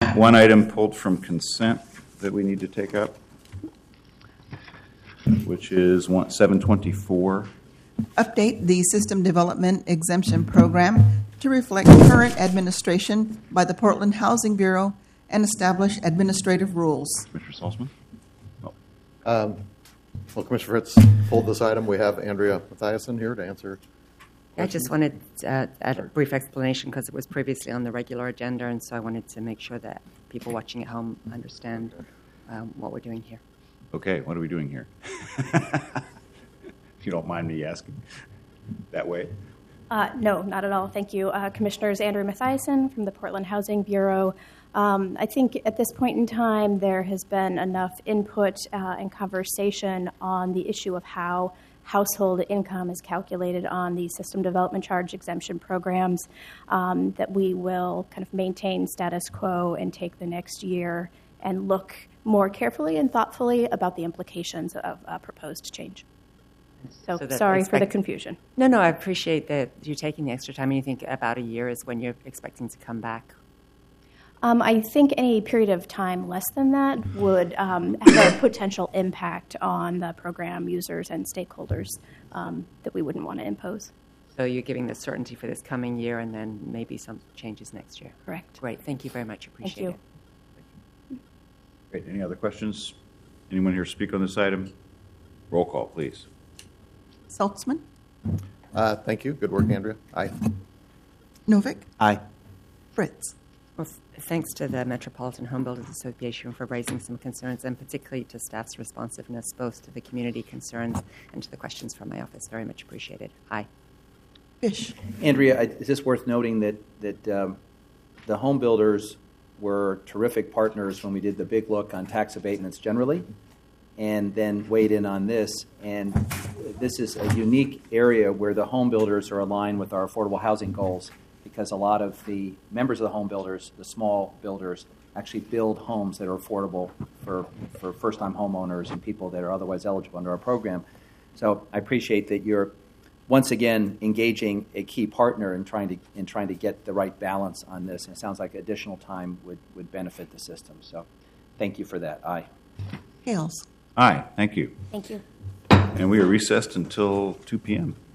one item pulled from consent that we need to take up, which is 724. Update the System Development Exemption Program to reflect current administration by the Portland Housing Bureau and establish administrative rules. Commissioner Salzman? Well, Commissioner Fritz pulled this item. We have Andrea Mathiasen here to answer. I just wanted to add a brief explanation because it was previously on the regular agenda, and so I wanted to make sure that people watching at home understand what we're doing here. Okay, what are we doing here? If you don't mind me asking that way. No, not at all. Thank you. Commissioners, Andrew Mathiasen from the Portland Housing Bureau. I think at this point in time there has been enough input and conversation on the issue of how household income is calculated on the system development charge exemption programs that we will kind of maintain status quo and take the next year and look more carefully and thoughtfully about the implications of a proposed change. So sorry for the confusion. No, I appreciate that you're taking the extra time. And you think about a year is when you're expecting to come back? I think any period of time less than that would have a potential impact on the program users and stakeholders that we wouldn't want to impose. So you're giving the certainty for this coming year and then maybe some changes next year. Correct. Great. Thank you very much. Appreciate it. Great. Any other questions? Anyone here speak on this item? Roll call, please. Saltzman? Thank you. Good work, Andrea. Aye. Novick? Aye. Fritz? Well, thanks to the Metropolitan Home Builders Association for raising some concerns, and particularly to staff's responsiveness, both to the community concerns and to the questions from my office. Very much appreciated. Aye. Fish? Andrea, is this worth noting that the home builders were terrific partners when we did the big look on tax abatements generally, and then weighed in on this. And this is a unique area where the home builders are aligned with our affordable housing goals, because a lot of the members of the home builders, the small builders, actually build homes that are affordable for first-time homeowners and people that are otherwise eligible under our program. So I appreciate that you're once again engaging a key partner in trying to get the right balance on this. And it sounds like additional time would benefit the system. So thank you for that. Aye. Hales? Aye. Thank you. Thank you. And we are recessed until 2 p.m.